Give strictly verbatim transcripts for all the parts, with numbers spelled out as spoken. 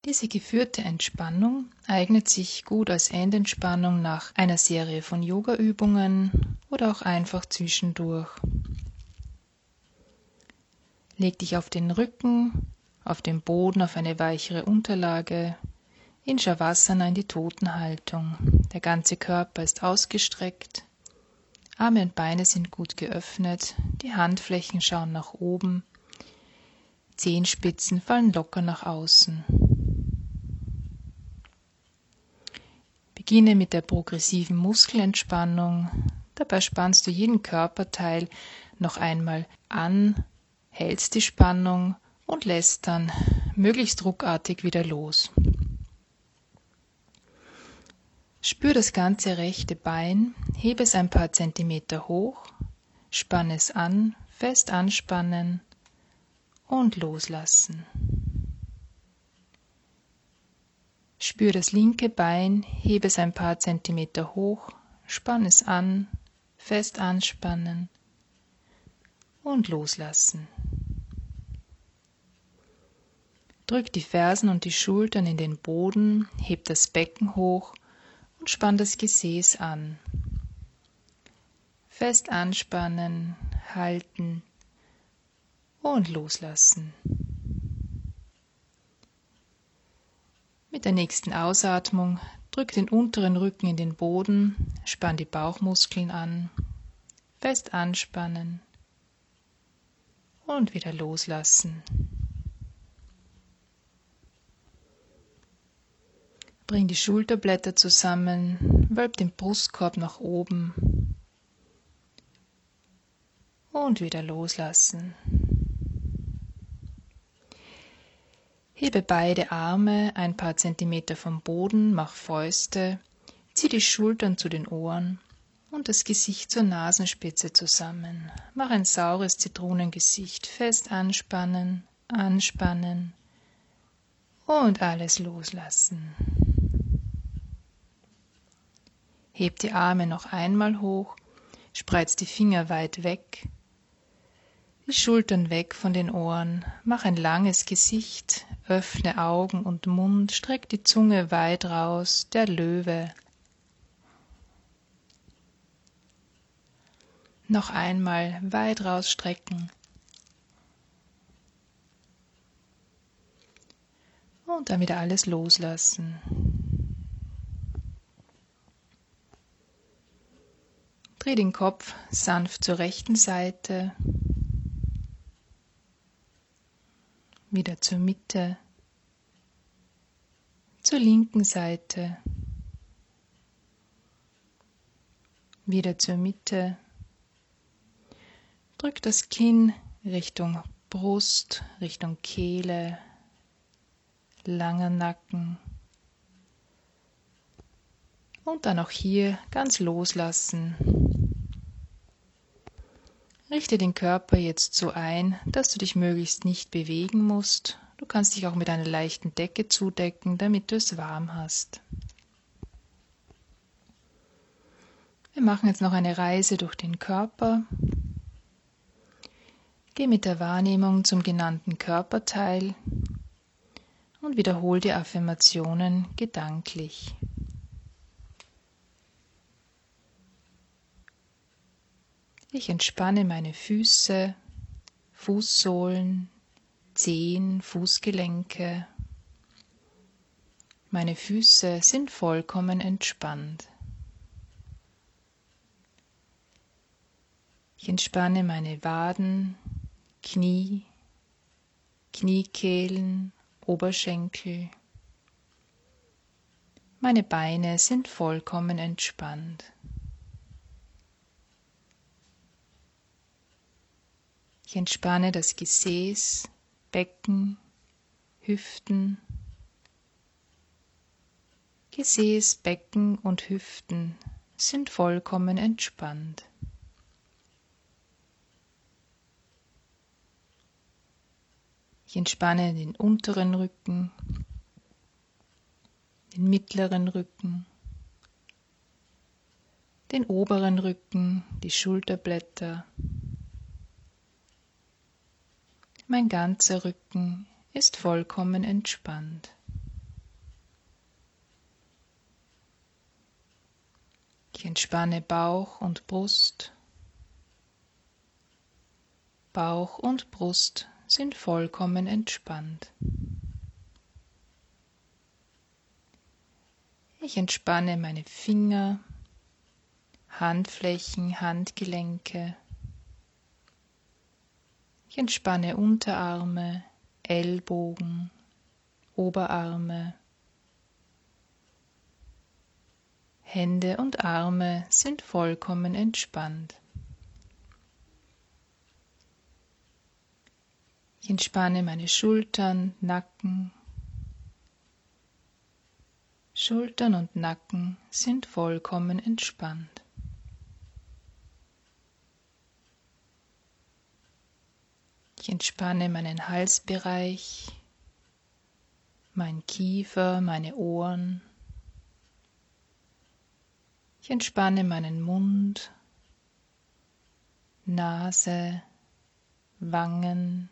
Diese geführte Entspannung eignet sich gut als Endentspannung nach einer Serie von Yoga-Übungen oder auch einfach zwischendurch. Leg dich auf den Rücken, auf den Boden, auf eine weichere Unterlage, in Shavasana in die Totenhaltung. Der ganze Körper ist ausgestreckt, Arme und Beine sind gut geöffnet, die Handflächen schauen nach oben, Zehenspitzen fallen locker nach außen. Beginne mit der progressiven Muskelentspannung. Dabei spannst du jeden Körperteil noch einmal an, hältst die Spannung und lässt dann möglichst ruckartig wieder los. Spür das ganze rechte Bein, hebe es ein paar Zentimeter hoch, spann es an, fest anspannen und loslassen. Spür das linke Bein, hebe es ein paar Zentimeter hoch, spann es an, fest anspannen und loslassen. Drück die Fersen und die Schultern in den Boden, heb das Becken hoch und spann das Gesäß an. Fest anspannen, halten und loslassen. Mit der nächsten Ausatmung drück den unteren Rücken in den Boden, spann die Bauchmuskeln an, fest anspannen und wieder loslassen. Bring die Schulterblätter zusammen, wölb den Brustkorb nach oben und wieder loslassen. Hebe beide Arme ein paar Zentimeter vom Boden, mach Fäuste, zieh die Schultern zu den Ohren und das Gesicht zur Nasenspitze zusammen. Mach ein saures Zitronengesicht, fest anspannen, anspannen und alles loslassen. Heb die Arme noch einmal hoch, spreiz die Finger weit weg, die Schultern weg von den Ohren, mach ein langes Gesicht, öffne Augen und Mund, streck die Zunge weit raus, der Löwe. Noch einmal weit rausstrecken. Und dann wieder alles loslassen. Dreh den Kopf sanft zur rechten Seite, wieder zur Mitte, zur linken Seite, wieder zur Mitte. Drück das Kinn Richtung Brust, Richtung Kehle, langer Nacken. Und dann auch hier ganz loslassen. Richte den Körper jetzt so ein, dass du dich möglichst nicht bewegen musst. Du kannst dich auch mit einer leichten Decke zudecken, damit du es warm hast. Wir machen jetzt noch eine Reise durch den Körper. Geh mit der Wahrnehmung zum genannten Körperteil und wiederhol die Affirmationen gedanklich. Ich entspanne meine Füße, Fußsohlen, Zehen, Fußgelenke. Meine Füße sind vollkommen entspannt. Ich entspanne meine Waden, Knie, Kniekehlen, Oberschenkel. Meine Beine sind vollkommen entspannt. Ich entspanne das Gesäß, Becken, Hüften. Gesäß, Becken und Hüften sind vollkommen entspannt. Ich entspanne den unteren Rücken, den mittleren Rücken, den oberen Rücken, die Schulterblätter. Mein ganzer Rücken ist vollkommen entspannt. Ich entspanne Bauch und Brust. Bauch und Brust sind vollkommen entspannt. Ich entspanne meine Finger, Handflächen, Handgelenke. Ich entspanne Unterarme, Ellbogen, Oberarme. Hände und Arme sind vollkommen entspannt. Ich entspanne meine Schultern, Nacken. Schultern und Nacken sind vollkommen entspannt. Ich entspanne meinen Halsbereich, mein Kiefer, meine Ohren. Ich entspanne meinen Mund, Nase, Wangen.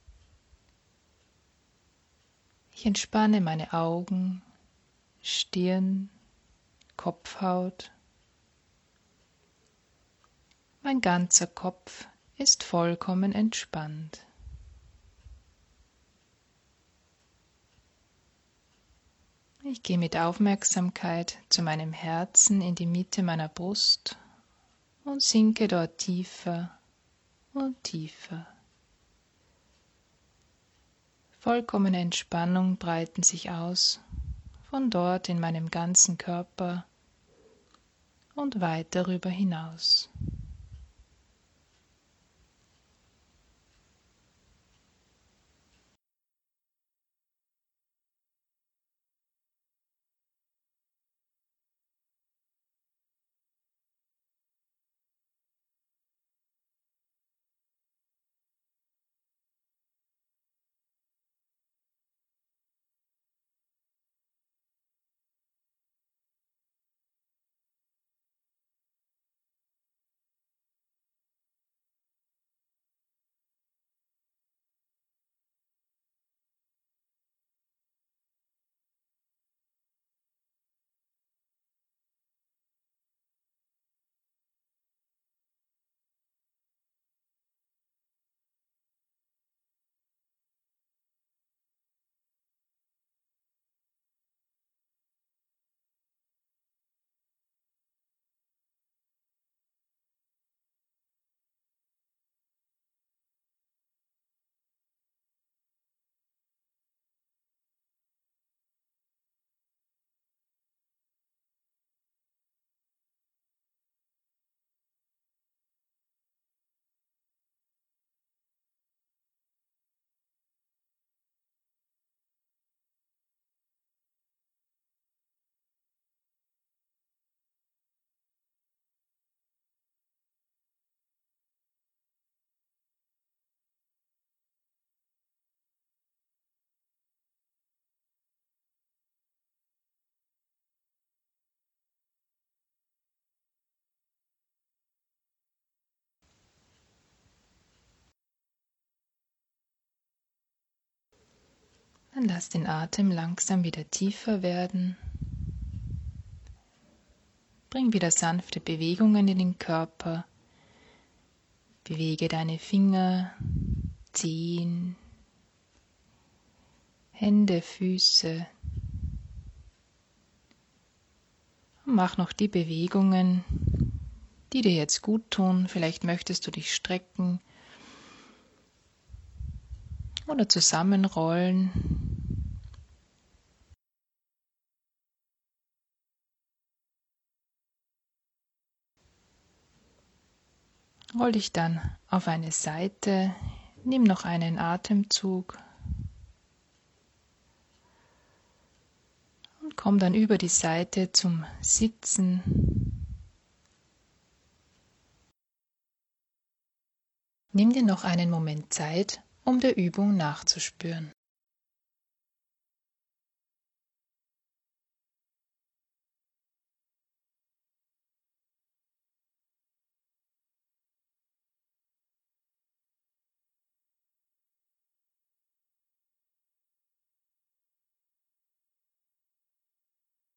Ich entspanne meine Augen, Stirn, Kopfhaut. Mein ganzer Kopf ist vollkommen entspannt. Ich gehe mit Aufmerksamkeit zu meinem Herzen in die Mitte meiner Brust und sinke dort tiefer und tiefer. Vollkommene Entspannung breiten sich aus von dort in meinem ganzen Körper und weit darüber hinaus. Dann lass den Atem langsam wieder tiefer werden. Bring wieder sanfte Bewegungen in den Körper. Bewege deine Finger, Zehen, Hände, Füße. Und mach noch die Bewegungen, die dir jetzt gut tun. Vielleicht möchtest du dich strecken oder zusammenrollen. Roll dich dann auf eine Seite, nimm noch einen Atemzug und komm dann über die Seite zum Sitzen. Nimm dir noch einen Moment Zeit, um der Übung nachzuspüren.